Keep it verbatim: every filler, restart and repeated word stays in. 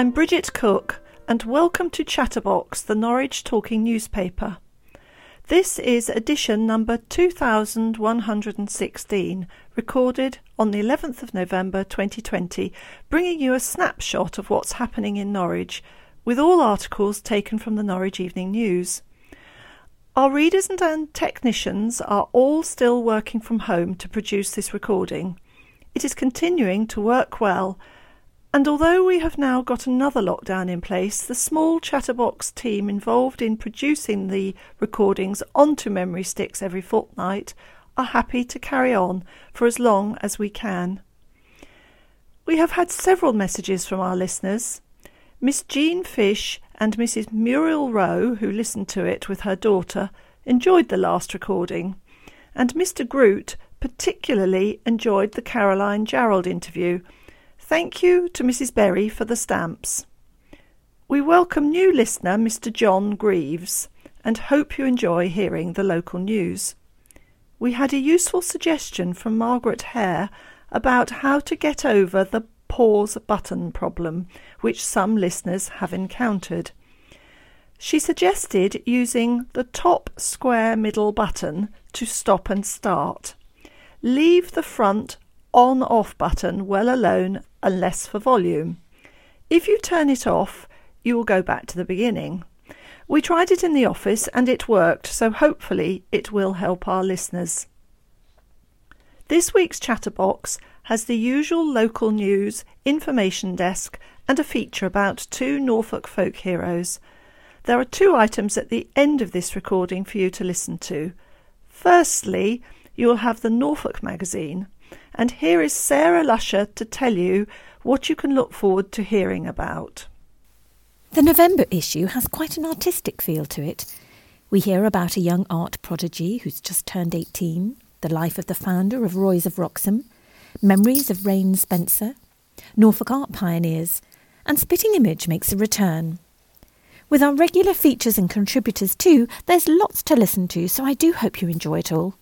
I'm Bridget Cook, and welcome to Chatterbox, the Norwich Talking newspaper. This is edition number two thousand one hundred sixteen, recorded on the eleventh of November twenty twenty, bringing you a snapshot of what's happening in Norwich, with all articles taken from the Norwich Evening News. Our readers and technicians are all still working from home to produce this recording. It is continuing to work well, and although we have now got another lockdown in place, the small Chatterbox team involved in producing the recordings onto memory sticks every fortnight are happy to carry on for as long as we can. We have had several messages from our listeners. Miss Jean Fish and Missus Muriel Rowe, who listened to it with her daughter, enjoyed the last recording, and Mister Groot particularly enjoyed the Caroline Jarrold interview. Thank you to Missus Berry for the stamps. We welcome new listener Mister John Greaves and hope you enjoy hearing the local news. We had a useful suggestion from Margaret Hare about how to get over the pause button problem which some listeners have encountered. She suggested using the top square middle button to stop and start. Leave the front on-off button well alone unless for volume. If you turn it off, you will go back to the beginning. We tried it in the office and it worked, so hopefully it will help our listeners. This week's Chatterbox has the usual local news, information desk and a feature about two Norfolk folk heroes. There are two items at the end of this recording for you to listen to. Firstly, you will have the Norfolk magazine, and here is Sarah Lusher to tell you what you can look forward to hearing about. The November issue has quite an artistic feel to it. We hear about a young art prodigy who's just turned eighteen, the life of the founder of Roy's of Wroxham, memories of Rain Spencer, Norfolk art pioneers, and Spitting Image makes a return. With our regular features and contributors too, there's lots to listen to, so I do hope you enjoy it all.